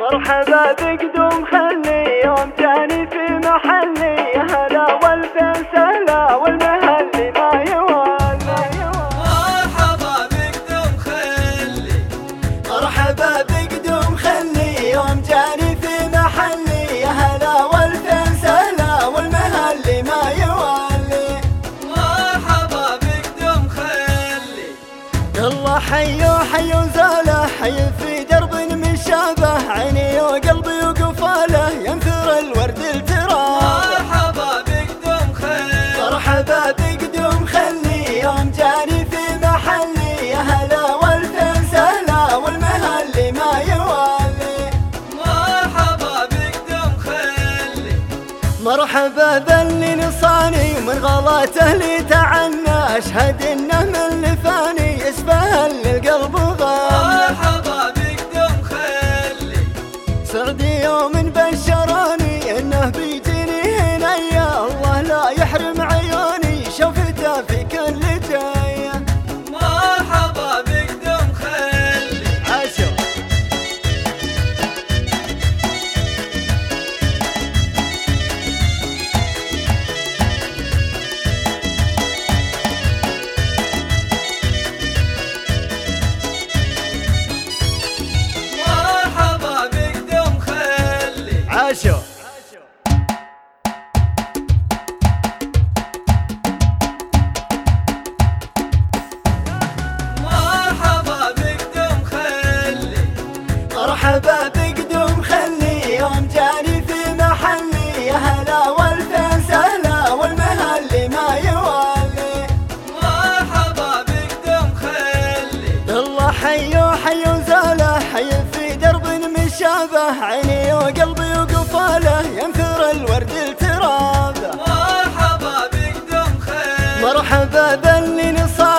مرحبا بقدوم خلي يوم جاني في محلي، يا هلا والفين سهلا والمهلي ما يوالي. مرحبا بقدوم خلي، مرحبا بقدوم خلي يوم جاني في محلي، يا هلا والفين سهلا والمهلي ما يوالي. مرحبا بقدوم خلي، يلا حيو حيو زاله حي في درب مشابه، عيني وقلبي وقفاله ينثر الورد التراب. مرحبا بقدوم خلي، مرحبا بقدوم خلي يوم جاني في محلي، يا هلا والفين سهلا والمهلي ما يوالي. مرحبا بقدوم خلي، مرحبا باللي نصاني ومن غلاته لي تعنى، اشهد انه من لفاني يسبه للقلب غام. مرحبا بقدوم خلي، سعدي يوم بشراني انه بيجيني هنيا، الله لا يحرم عيوني شوفته في كل جايه. مرحبا بقدوم خلي عاشو. مرحبا بقدوم خلي عاشو. مرحبا بقدوم خلي، مرحبا بقدوم خلي يوم جاني في محلي، يا هلا والفين سهلا والمهلي ما يوالي. مرحبا بقدوم خلي، يلا حيو حيو زاله حي في درب مشابه، عيني وقلبي وقفاله ينثر الورد التراب. مرحبا بقدوم خلي، مرحبا باللي نصاب